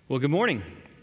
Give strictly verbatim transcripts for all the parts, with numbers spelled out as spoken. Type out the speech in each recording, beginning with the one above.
Well, good morning.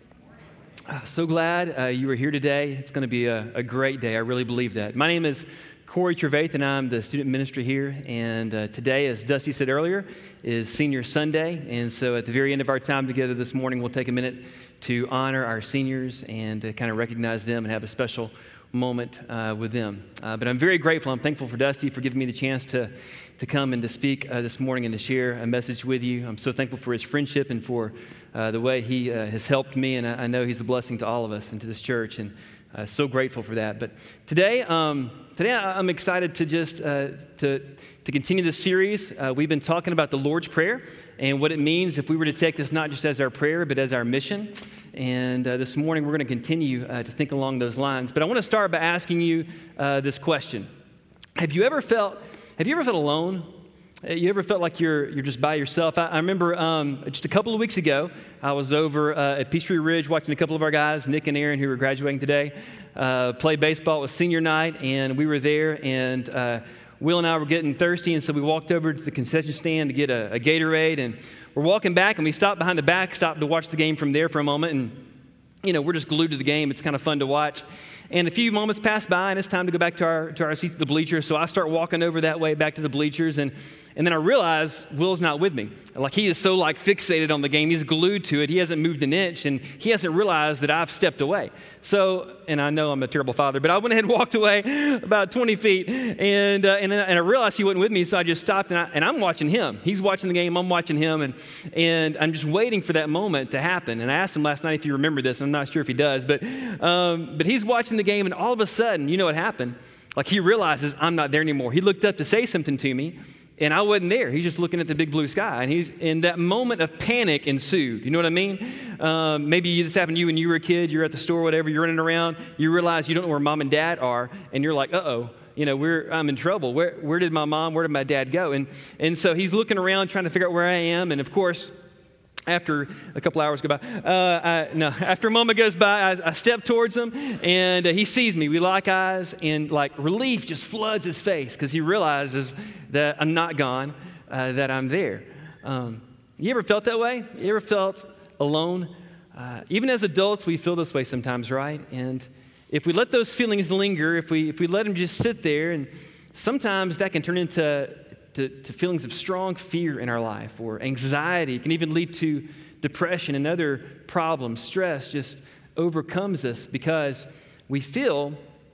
Uh, so glad uh, you were here today. It's going to be a, a great day. I really believe that. My name is Corey Trevaith, and I'm the student minister here. And uh, today, as Dusty said earlier, is Senior Sunday. And so at the very end of our time together this morning, we'll take a minute to honor our seniors and to kind of recognize them and have a special moment uh, with them. Uh, but I'm very grateful. I'm thankful for Dusty for giving me the chance to to come and to speak uh, this morning and to share a message with you. I'm so thankful for his friendship and for uh, the way he uh, has helped me, and I, I know he's a blessing to all of us and to this church, and uh, so grateful for that. But today, um, today I'm excited to just uh, to to continue this series. Uh, we've been talking about the Lord's Prayer and what it means if we were to take this not just as our prayer, but as our mission. And uh, this morning, we're going to continue uh, to think along those lines. But I want to start by asking you uh, this question. Have you ever felt, have you ever felt alone? You ever felt like you're you're just by yourself? I, I remember um, just a couple of weeks ago, I was over uh, at Peachtree Ridge watching a couple of our guys, Nick and Aaron, who were graduating today, uh, play baseball. It was senior night, and we were there, and uh, Will and I were getting thirsty, and so we walked over to the concession stand to get a, a Gatorade, and we're walking back, and we stopped behind the backstop to watch the game from there for a moment, and, you know, we're just glued to the game. It's kind of fun to watch. And a few moments pass by, and it's time to go back to our to our seats at the bleachers, so I start walking over that way back to the bleachers, and and then I realize Will's not with me. Like, he is so, like, fixated on the game. He's glued to it. He hasn't moved an inch, and he hasn't realized that I've stepped away. So, and I know I'm a terrible father, but I went ahead and walked away about twenty feet, and uh, and, and I realized he wasn't with me, so I just stopped, and, I, and I'm watching him. He's watching the game. I'm watching him, and and I'm just waiting for that moment to happen. And I asked him last night if he remembered this. I'm not sure if he does, but um, but he's watching the game, and all of a sudden, you know what happened? Like, he realizes I'm not there anymore. He looked up to say something to me, and I wasn't there. He's just looking at the big blue sky. And he's in that moment of panic ensued. You know what I mean? Um, maybe this happened to you when you were a kid. You're at the store, whatever. You're running around. You realize you don't know where mom and dad are. And you're like, uh-oh, you know, we're I'm in trouble. Where where did my mom, where did my dad go? And, and so he's looking around trying to figure out where I am. And, of course, after a couple hours go by, uh, I, no, after a moment goes by, I, I step towards him, and uh, he sees me. We lock eyes, and like relief just floods his face because he realizes that I'm not gone, uh, that I'm there. Um, you ever felt that way? You ever felt alone? Uh, even as adults, we feel this way sometimes, right? And if we let those feelings linger, if we if we let them just sit there, and sometimes that can turn into To, to feelings of strong fear in our life, or anxiety. It can even lead to depression and other problems. Stress just overcomes us because we feel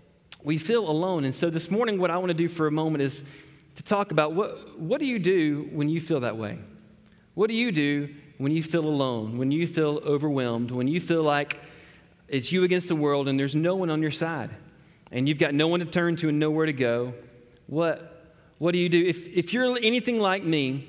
we feel alone. And so this morning, what I want to do for a moment is to talk about what what do you do when you feel that way? What do you do when you feel alone, when you feel overwhelmed, when you feel like it's you against the world and there's no one on your side, and you've got no one to turn to and nowhere to go? What What do you do? If if you're anything like me,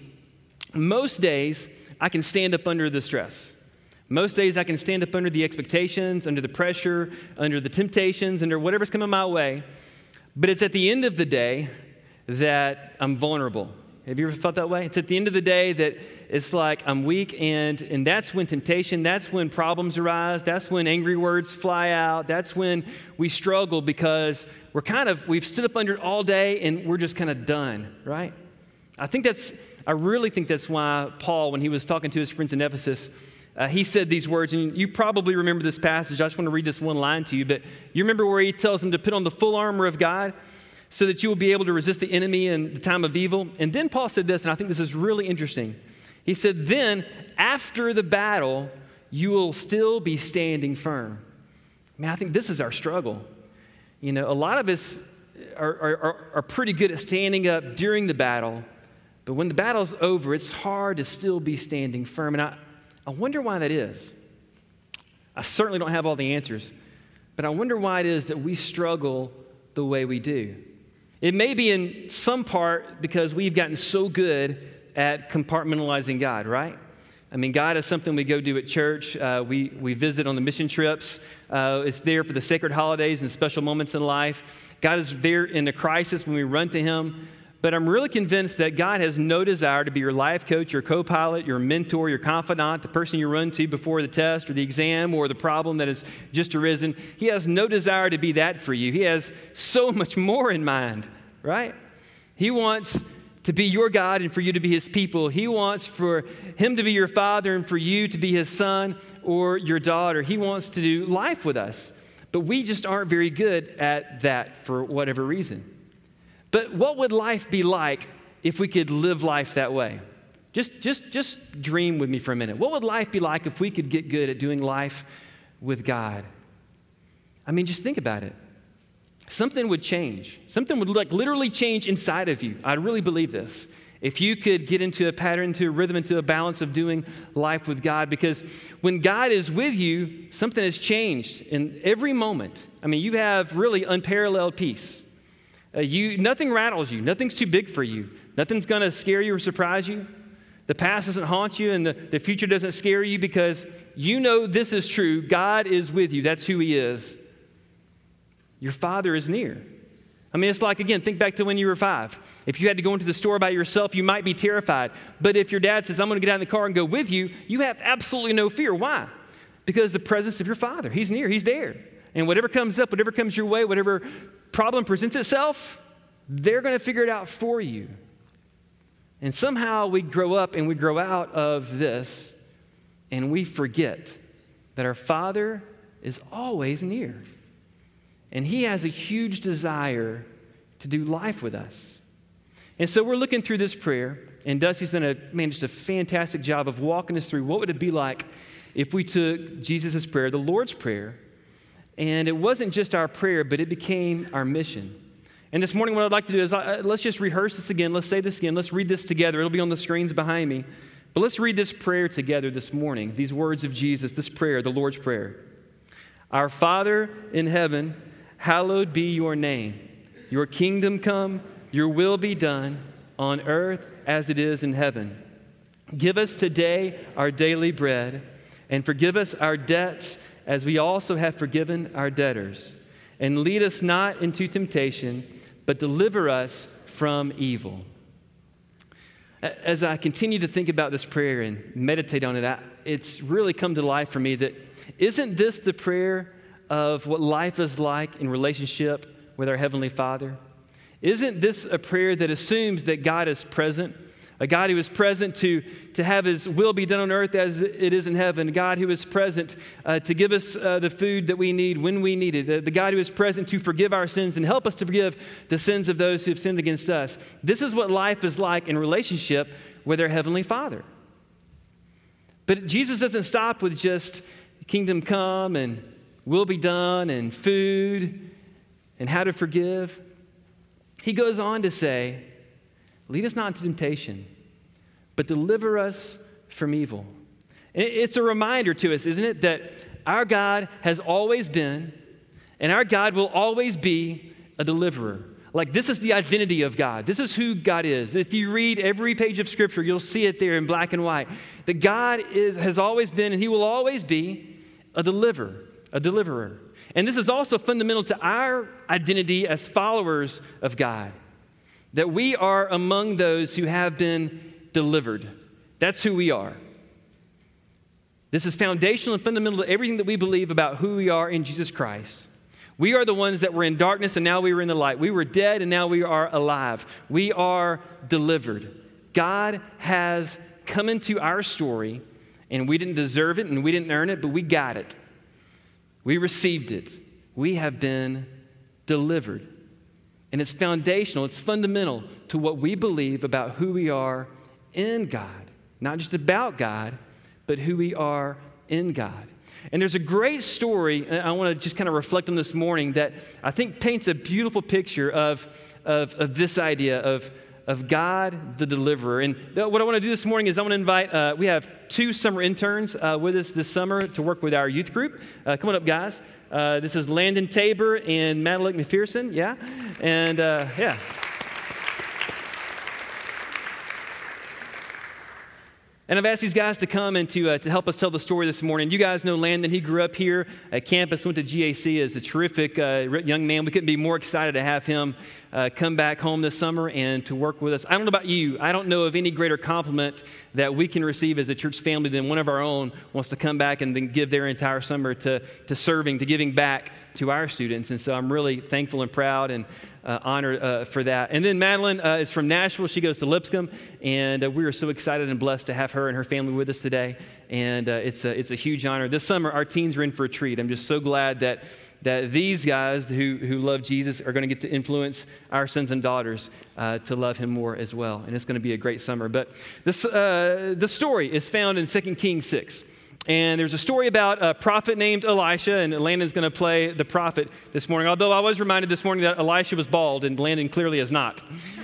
most days I can stand up under the stress. Most days I can stand up under the expectations, under the pressure, under the temptations, under whatever's coming my way. But it's at the end of the day that I'm vulnerable. Have you ever felt that way? It's at the end of the day that it's like I'm weak, and, and that's when temptation, that's when problems arise, that's when angry words fly out, that's when we struggle because we're kind of, we've stood up under it all day and we're just kind of done, right? I think that's, I really think that's why Paul, when he was talking to his friends in Ephesus, uh, he said these words, and you probably remember this passage. I just want to read this one line to you, but you remember where he tells them to put on the full armor of God so that you will be able to resist the enemy in the time of evil. And then Paul said this, and I think this is really interesting. He said, then after the battle, you will still be standing firm. Man, I think this is our struggle. You know, a lot of us are, are, are pretty good at standing up during the battle, but when the battle's over, it's hard to still be standing firm. And I, I wonder why that is. I certainly don't have all the answers, but I wonder why it is that we struggle the way we do. It may be in some part because we've gotten so good at compartmentalizing God, right? I mean, God is something we go do at church. Uh, we, we visit on the mission trips. Uh, it's there for the sacred holidays and special moments in life. God is there in a crisis when we run to Him. But I'm really convinced that God has no desire to be your life coach, your co-pilot, your mentor, your confidant, the person you run to before the test or the exam or the problem that has just arisen. He has no desire to be that for you. He has so much more in mind, right? He wants to be your God and for you to be his people. He wants for him to be your father and for you to be his son or your daughter. He wants to do life with us. But we just aren't very good at that for whatever reason. But what would life be like if we could live life that way? Just, just, just dream with me for a minute. What would life be like if we could get good at doing life with God? I mean, just think about it. Something would change. Something would like literally change inside of you. I really believe this. If you could get into a pattern, into a rhythm, into a balance of doing life with God, because when God is with you, something has changed in every moment. I mean, you have really unparalleled peace. Uh, you, nothing rattles you. Nothing's too big for you. Nothing's going to scare you or surprise you. The past doesn't haunt you, and the, the future doesn't scare you because you know this is true. God is with you. That's who he is. Your Father is near. I mean, it's like, again, think back to when you were five. If you had to go into the store by yourself, you might be terrified. But if your dad says, I'm going to get out in the car and go with you, you have absolutely no fear. Why? Because the presence of your Father, he's near, he's there. And whatever comes up, whatever comes your way, whatever problem presents itself, they're going to figure it out for you. And somehow we grow up and we grow out of this, and we forget that our Father is always near. And he has a huge desire to do life with us. And so we're looking through this prayer, and Dusty's done a, man, just a fantastic job of walking us through what would it be like if we took Jesus' prayer, the Lord's Prayer, and it wasn't just our prayer, but it became our mission. And this morning what I'd like to do is uh, let's just rehearse this again. Let's say this again. Let's read this together. It'll be on the screens behind me. But let's read this prayer together this morning, these words of Jesus, this prayer, the Lord's Prayer. Our Father in heaven, hallowed be your name. Your kingdom come, your will be done on earth as it is in heaven. Give us today our daily bread, and forgive us our debts as we also have forgiven our debtors. And lead us not into temptation, but deliver us from evil. As I continue to think about this prayer and meditate on it, I, it's really come to life for me that isn't this the prayer of what life is like in relationship with our Heavenly Father? Isn't this a prayer that assumes that God is present? A God who is present to, to have his will be done on earth as it is in heaven. A God who is present uh, to give us uh, the food that we need when we need it. The, the God who is present to forgive our sins and help us to forgive the sins of those who have sinned against us. This is what life is like in relationship with our Heavenly Father. But Jesus doesn't stop with just kingdom come and will be done and food and how to forgive. He goes on to say, lead us not into temptation, but deliver us from evil. And it's a reminder to us, isn't it, that our God has always been, and our God will always be a deliverer. Like, this is the identity of God. This is who God is. If you read every page of Scripture, you'll see it there in black and white. That God is, has always been, and he will always be a deliverer, a deliverer. And this is also fundamental to our identity as followers of God. That we are among those who have been delivered. That's who we are. This is foundational and fundamental to everything that we believe about who we are in Jesus Christ. We are the ones that were in darkness and now we were in the light. We were dead and now we are alive. We are delivered. God has come into our story, and we didn't deserve it and we didn't earn it, but we got it. We received it. We have been delivered. And it's foundational, it's fundamental to what we believe about who we are in God. Not just about God, but who we are in God. And there's a great story, and I want to just kind of reflect on this morning, that I think paints a beautiful picture of, of, of this idea of, of God the deliverer. And what I want to do this morning is I want to invite, uh, we have two summer interns uh, with us this summer to work with our youth group. Uh, come on up, guys. Uh, this is Landon Tabor and Madeline McPherson, yeah? And, uh, yeah. And I've asked these guys to come and to, uh, to help us tell the story this morning. You guys know Landon. He grew up here at campus, went to G A C as a terrific uh, young man. We couldn't be more excited to have him uh, come back home this summer and to work with us. I don't know about you. I don't know of any greater compliment that we can receive as a church family than one of our own wants to come back and then give their entire summer to, to serving, to giving back to our students. And so I'm really thankful and proud and uh, honored uh, for that. And then Madeline uh, is from Nashville. She goes to Lipscomb, and uh, we are so excited and blessed to have her and her family with us today. And uh, it's, a, it's a huge honor. This summer, our teens are in for a treat. I'm just so glad that that these guys who, who love Jesus are going to get to influence our sons and daughters uh, to love him more as well. And it's going to be a great summer. But this, uh, the story is found in Second Kings six. And there's a story about a prophet named Elisha, and Landon's going to play the prophet this morning. Although I was reminded this morning that Elisha was bald, and Landon clearly is not.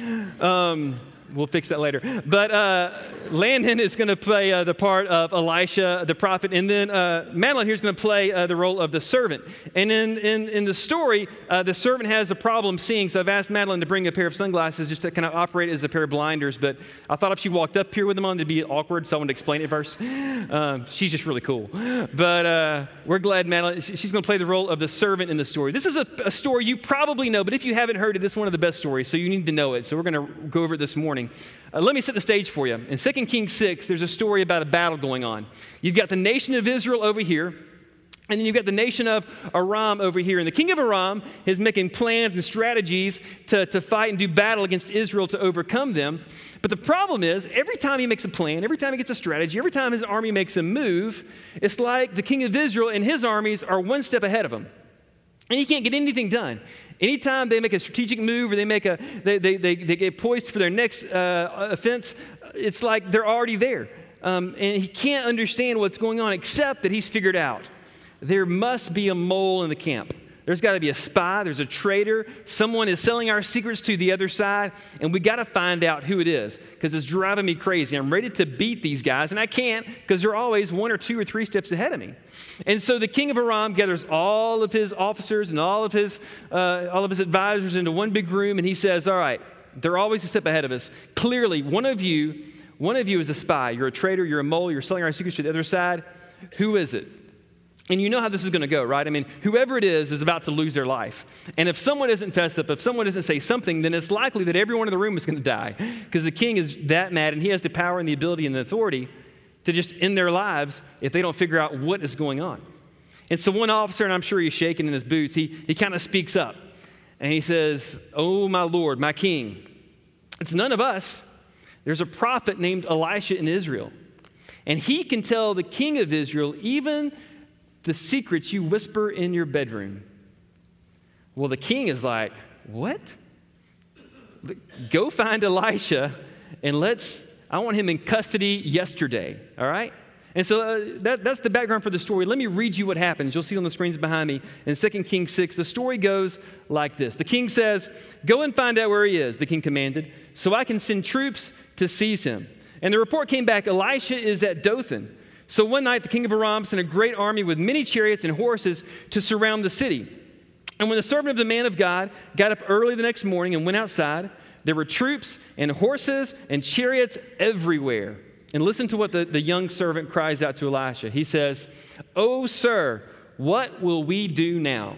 Um, We'll fix that later. But uh, Landon is going to play uh, the part of Elisha, the prophet, and then uh, Madeline here is going to play uh, the role of the servant. And in, in, in the story, uh, the servant has a problem seeing, so I've asked Madeline to bring a pair of sunglasses just to kind of operate as a pair of blinders, but I thought if she walked up here with them on, it'd be awkward, so I wanted to explain it first. Um, she's just really cool. But uh, we're glad Madeline, she's going to play the role of the servant in the story. This is a, a story you probably know, but if you haven't heard it, it's one of the best stories, so you need to know it. So we're going to go over it this morning. Uh, let me set the stage for you. In Second Kings six, there's a story about a battle going on. You've got the nation of Israel over here, and then you've got the nation of Aram over here. And the king of Aram is making plans and strategies to, to fight and do battle against Israel to overcome them. But the problem is, every time he makes a plan, every time he gets a strategy, every time his army makes a move, it's like the king of Israel and his armies are one step ahead of him. And he can't get anything done. Anytime they make a strategic move or they make a they they they, they get poised for their next uh, offense, it's like they're already there. Um, and he can't understand what's going on except that he's figured out there must be a mole in the camp. There's got to be a spy. There's a traitor. Someone is selling our secrets to the other side, and we got to find out who it is because it's driving me crazy. I'm ready to beat these guys, and I can't because they're always one or two or three steps ahead of me. And so the king of Aram gathers all of his officers and all of his uh, all of his advisors into one big room, and he says, "All right, they're always a step ahead of us. Clearly, one of you, one of you is a spy. You're a traitor. You're a mole. You're selling our secrets to the other side. Who is it?" And you know how this is going to go, right? I mean, whoever it is is about to lose their life. And if someone doesn't fess up, if someone doesn't say something, then it's likely that everyone in the room is going to die because the king is that mad and he has the power and the ability and the authority to just end their lives if they don't figure out what is going on. And so one officer, and I'm sure he's shaking in his boots, he, he kind of speaks up and he says, "Oh, my Lord, my king, it's none of us. There's a prophet named Elisha in Israel, and he can tell the king of Israel even the secrets you whisper in your bedroom." Well, the king is like, "What? Go find Elisha and let's, I want him in custody yesterday," all right? And so uh, that, that's the background for the story. Let me read you what happens. You'll see it on the screens behind me. In Second Kings six, the story goes like this. The king says, "Go and find out where he is," the king commanded, "so I can send troops to seize him." And the report came back, "Elisha is at Dothan." So one night, the king of Aram sent a great army with many chariots and horses to surround the city. And when the servant of the man of God got up early the next morning and went outside, there were troops and horses and chariots everywhere. And listen to what the, the young servant cries out to Elisha. He says, "Oh, sir, what will we do now?"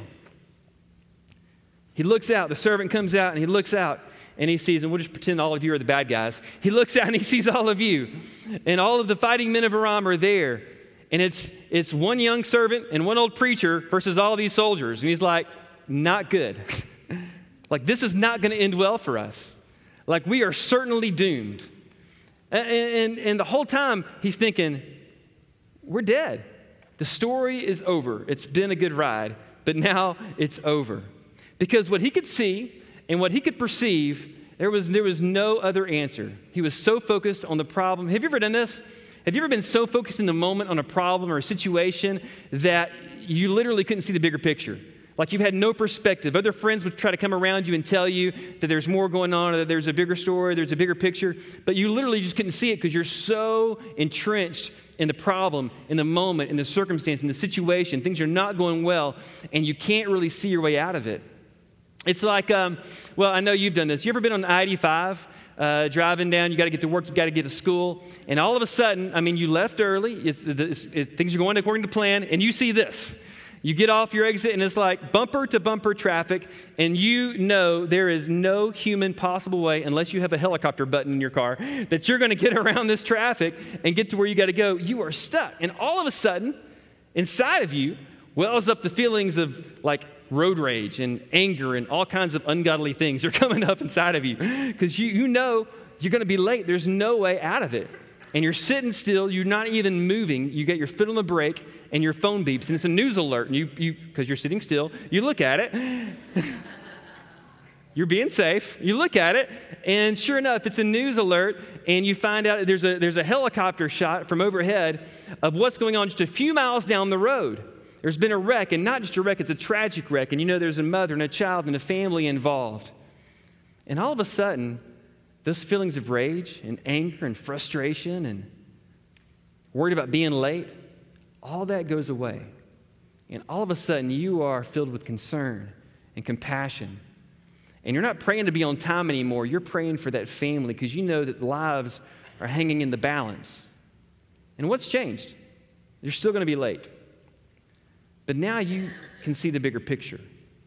He looks out. The servant comes out and he looks out. And he sees, and we'll just pretend all of you are the bad guys. He looks out and he sees all of you. And all of the fighting men of Aram are there. And it's it's one young servant and one old preacher versus all of these soldiers. And he's like, not good. Like, this is not going to end well for us. Like, we are certainly doomed. And, and, and the whole time he's thinking, we're dead. The story is over. It's been a good ride, but now it's over. Because what he could see and what he could perceive, there was, there was no other answer. He was so focused on the problem. Have you ever done this? Have you ever been so focused in the moment on a problem or a situation that you literally couldn't see the bigger picture? Like you had no perspective. Other friends would try to come around you and tell you that there's more going on, or that there's a bigger story, there's a bigger picture, but you literally just couldn't see it because you're so entrenched in the problem, in the moment, in the circumstance, in the situation. Things are not going well, and you can't really see your way out of it. It's like, um, well, I know you've done this. You ever been on I eighty-five, uh, driving down, you got to get to work, you got to get to school, and all of a sudden, I mean, you left early, it's, it's, it, things are going according to plan, and you see this. You get off your exit and it's like bumper to bumper traffic, and you know there is no human possible way, unless you have a helicopter button in your car, that you're going to get around this traffic and get to where you got to go. You are stuck. And all of a sudden, inside of you wells up the feelings of like road rage and anger and all kinds of ungodly things are coming up inside of you because you, you know you're going to be late. There's no way out of it. And you're sitting still, you're not even moving, you get your foot on the brake, and your phone beeps, and it's a news alert, and you, you because you're sitting still, you look at it, you're being safe, you look at it, and sure enough, it's a news alert, and you find out there's a, there's a helicopter shot from overhead of what's going on just a few miles down the road. There's been a wreck, and not just a wreck, it's a tragic wreck, and you know there's a mother and a child and a family involved. And all of a sudden, those feelings of rage and anger and frustration and worried about being late, all that goes away. And all of a sudden, you are filled with concern and compassion. And you're not praying to be on time anymore. You're praying for that family because you know that lives are hanging in the balance. And what's changed? You're still going to be late. But now you can see the bigger picture.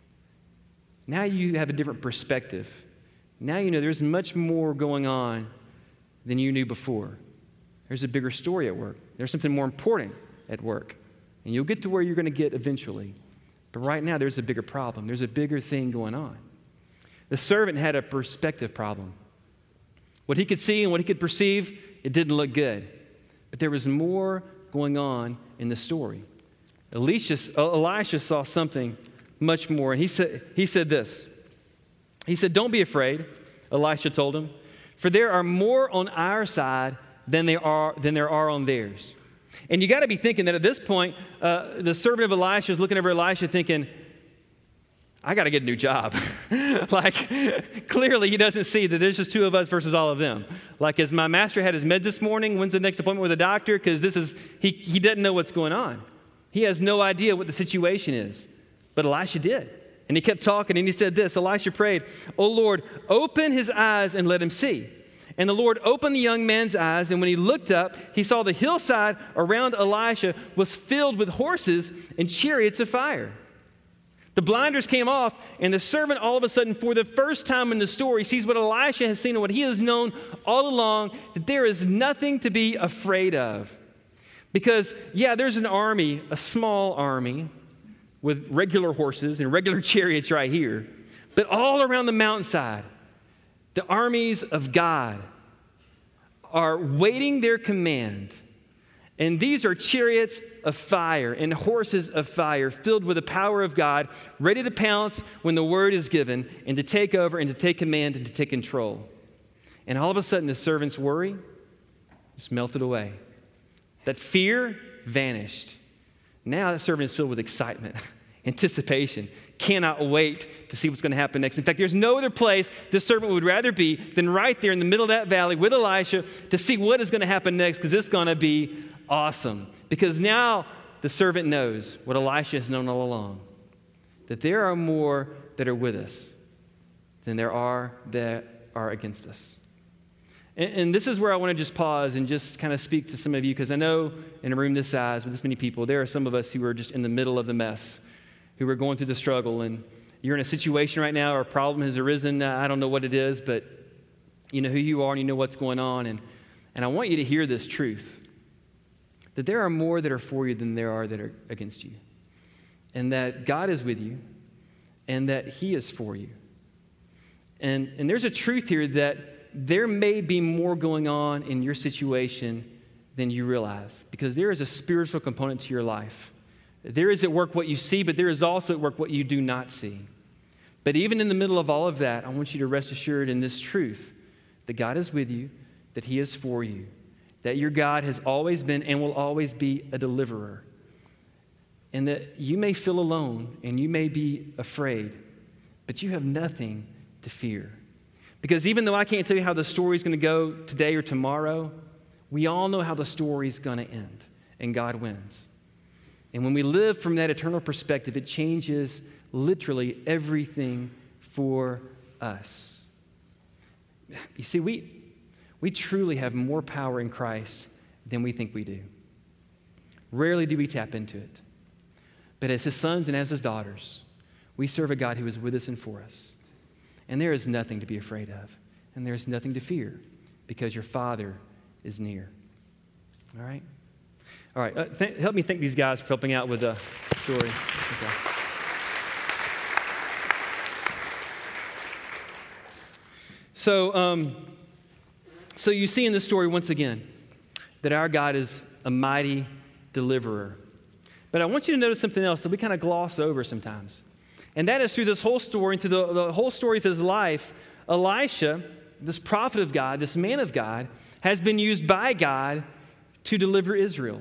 Now you have a different perspective. Now you know there's much more going on than you knew before. There's a bigger story at work. There's something more important at work. And you'll get to where you're going to get eventually. But right now, there's a bigger problem. There's a bigger thing going on. The servant had a perspective problem. What he could see and what he could perceive, it didn't look good. But there was more going on in the story. Elisha, Elisha saw something much more. And he said, he said this. He said, "Don't be afraid," Elisha told him, "for there are more on our side than there are, than there are on theirs." And you got to be thinking that at this point, uh, the servant of Elisha is looking over Elisha thinking, I got to get a new job. Like, clearly he doesn't see that there's just two of us versus all of them. Like, as my master had his meds this morning, when's the next appointment with the doctor? Because this is, he, he doesn't know what's going on. He has no idea what the situation is. But Elisha did. And he kept talking, and he said this, Elisha prayed, "O Lord, open his eyes and let him see." And the Lord opened the young man's eyes, and when he looked up, he saw the hillside around Elisha was filled with horses and chariots of fire. The blinders came off, and the servant all of a sudden, for the first time in the story, sees what Elisha has seen and what he has known all along, that there is nothing to be afraid of. Because, yeah, there's an army, a small army, with regular horses and regular chariots right here. But all around the mountainside, the armies of God are waiting their command. And these are chariots of fire and horses of fire filled with the power of God, ready to pounce when the word is given and to take over and to take command and to take control. And all of a sudden, the servant's worry just melted away. That fear vanished. Now that servant is filled with excitement, anticipation, cannot wait to see what's going to happen next. In fact, there's no other place this servant would rather be than right there in the middle of that valley with Elisha to see what is going to happen next, because it's going to be awesome. Because now the servant knows what Elisha has known all along, that there are more that are with us than there are that are against us. And, and this is where I want to just pause and just kind of speak to some of you, because I know in a room this size with this many people, there are some of us who are just in the middle of the mess, who are going through the struggle, and you're in a situation right now or a problem has arisen. I don't know what it is, but you know who you are and you know what's going on. And, and I want you to hear this truth, that there are more that are for you than there are that are against you, and that God is with you, and that He is for you. And, and there's a truth here that there may be more going on in your situation than you realize, because there is a spiritual component to your life. There is at work what you see, but there is also at work what you do not see. But even in the middle of all of that, I want you to rest assured in this truth, that God is with you, that He is for you, that your God has always been and will always be a deliverer, and that you may feel alone and you may be afraid, but you have nothing to fear. Because even though I can't tell you how the story is going to go today or tomorrow, we all know how the story is going to end, and God wins. And when we live from that eternal perspective, it changes literally everything for us. You see, we, we truly have more power in Christ than we think we do. Rarely do we tap into it. But as his sons and as his daughters, we serve a God who is with us and for us. And there is nothing to be afraid of. And there is nothing to fear because your Father is near. All right? All right. Uh, th- help me thank these guys for helping out with the story. Okay. So, um, so you see in this story once again that our God is a mighty deliverer. But I want you to notice something else that we kind of gloss over sometimes. And that is through this whole story, through the, the whole story of his life, Elisha, this prophet of God, this man of God, has been used by God to deliver Israel.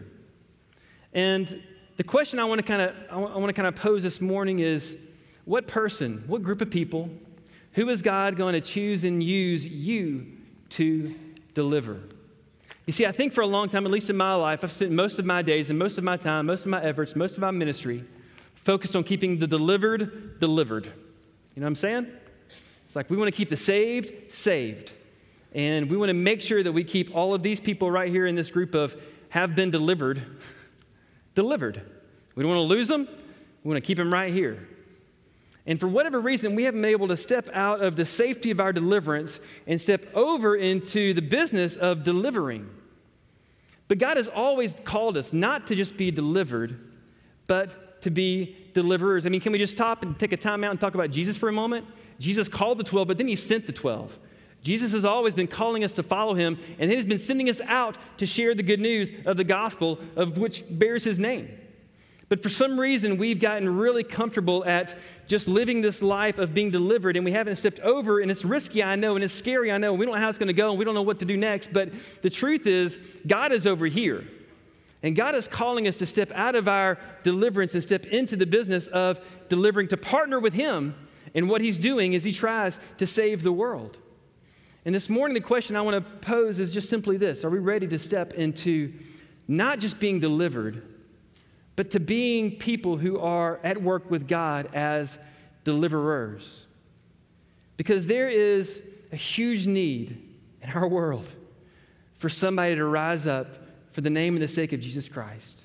And the question I want to kind of I want to kind of pose this morning is, what person, what group of people, who is God going to choose and use you to deliver? You see, I think for a long time, at least in my life, I've spent most of my days and most of my time, most of my efforts, most of my ministry focused on keeping the delivered delivered. You know what I'm saying? It's like we want to keep the saved saved. And we want to make sure that we keep all of these people right here in this group of have been delivered, delivered. We don't want to lose them. We want to keep them right here. And for whatever reason, we haven't been able to step out of the safety of our deliverance and step over into the business of delivering. But God has always called us not to just be delivered, but to be deliverers. I mean, can we just stop and take a time out and talk about Jesus for a moment? Jesus called the twelve, but then he sent the twelve. Jesus has always been calling us to follow him, and he has been sending us out to share the good news of the gospel, of which bears his name. But for some reason, we've gotten really comfortable at just living this life of being delivered, and we haven't stepped over, and it's risky, I know, and it's scary, I know. We don't know how it's going to go, and we don't know what to do next, but the truth is, God is over here. And God is calling us to step out of our deliverance and step into the business of delivering, to partner with him in what he's doing as he tries to save the world. And this morning, the question I want to pose is just simply this. Are we ready to step into not just being delivered, but to being people who are at work with God as deliverers? Because there is a huge need in our world for somebody to rise up for the name and the sake of Jesus Christ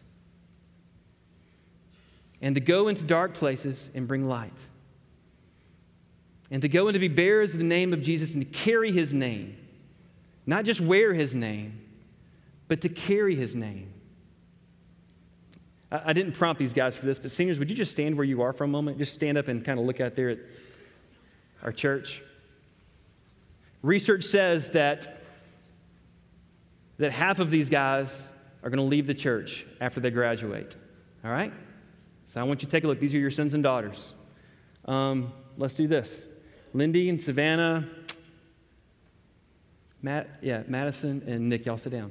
and to go into dark places and bring light. And to go and to be bearers of the name of Jesus and to carry his name. Not just wear his name, but to carry his name. I, I didn't prompt these guys for this, but seniors, would you just stand where you are for a moment? Just stand up and kind of look out there at our church. Research says that, that half of these guys are going to leave the church after they graduate. All right? So I want you to take a look. These are your sons and daughters. Um, let's do this. Lindy and Savannah, Matt, yeah, Madison and Nick, y'all sit down.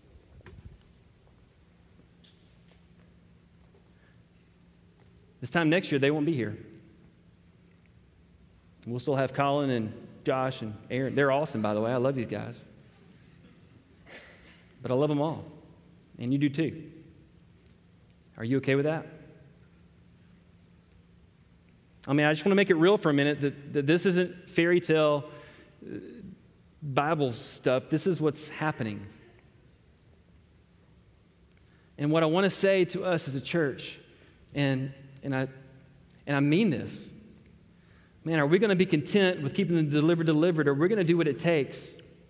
This time next year, they won't be here. We'll still have Colin and Josh and Aaron. They're awesome, by the way. I love these guys. But I love them all. And you do too. Are you okay with that? I mean, I just want to make it real for a minute that, that this isn't fairy tale Bible stuff. This is what's happening. And what I want to say to us as a church, and, and, I, and I mean this, man, are we going to be content with keeping the delivered delivered, or are we going to do what it takes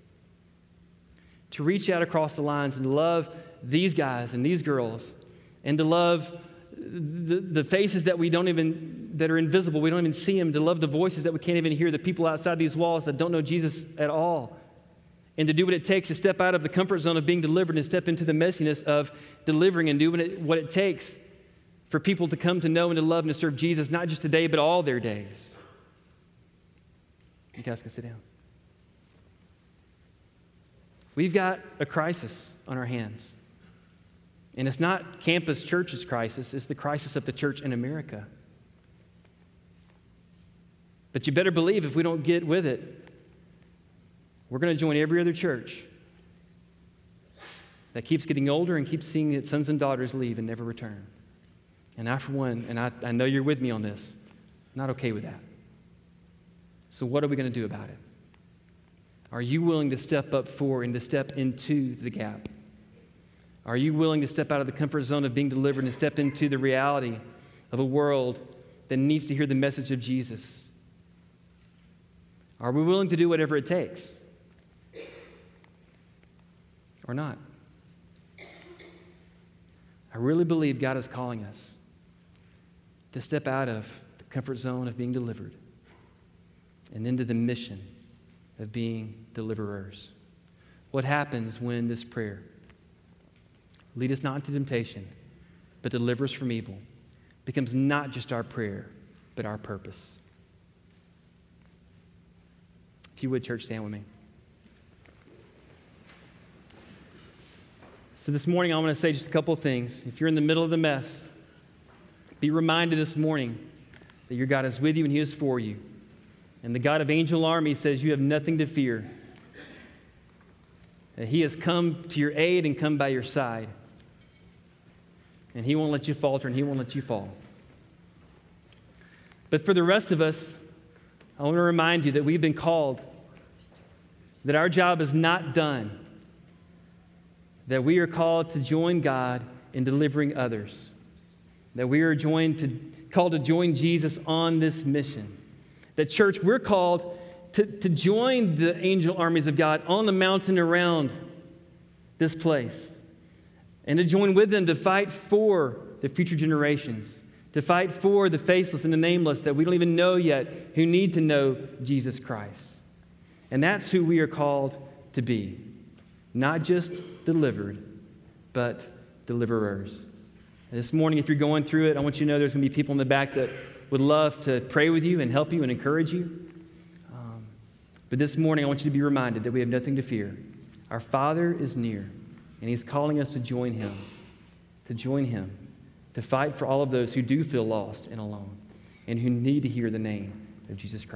to reach out across the lines and love these guys and these girls, and to love the, the faces that we don't even, that are invisible, we don't even see them, to love the voices that we can't even hear, the people outside these walls that don't know Jesus at all, and to do what it takes to step out of the comfort zone of being delivered and step into the messiness of delivering and do what it, what it takes for people to come to know and to love and to serve Jesus, not just today, but all their days. You guys can sit down. We've got a crisis on our hands. And it's not Campus Church's crisis, it's the crisis of the church in America. But you better believe if we don't get with it, we're going to join every other church that keeps getting older and keeps seeing its sons and daughters leave and never return. And I, for one, and I, I know you're with me on this, not okay with that. So what are we going to do about it? Are you willing to step up for and to step into the gap? Are you willing to step out of the comfort zone of being delivered and step into the reality of a world that needs to hear the message of Jesus? Are we willing to do whatever it takes? Or not? I really believe God is calling us to step out of the comfort zone of being delivered and into the mission of being deliverers. What happens when this prayer, lead us not into temptation, but deliver us from evil, becomes not just our prayer, but our purpose? If you would, church, stand with me. So this morning, I want to say just a couple of things. If you're in the middle of the mess, be reminded this morning that your God is with you and He is for you. And the God of angel armies says you have nothing to fear. That He has come to your aid and come by your side. And He won't let you falter and He won't let you fall. But for the rest of us, I want to remind you that we've been called, that our job is not done, that we are called to join God in delivering others, that we are joined to, called to join Jesus on this mission. That, church, we're called to, to join the angel armies of God on the mountain around this place and to join with them to fight for the future generations, to fight for the faceless and the nameless that we don't even know yet who need to know Jesus Christ. And that's who we are called to be. Not just delivered, but deliverers. And this morning, if you're going through it, I want you to know there's going to be people in the back that would love to pray with you and help you and encourage you. Um, but this morning, I want you to be reminded that we have nothing to fear. Our Father is near, and He's calling us to join Him, to join Him, to fight for all of those who do feel lost and alone, and who need to hear the name of Jesus Christ.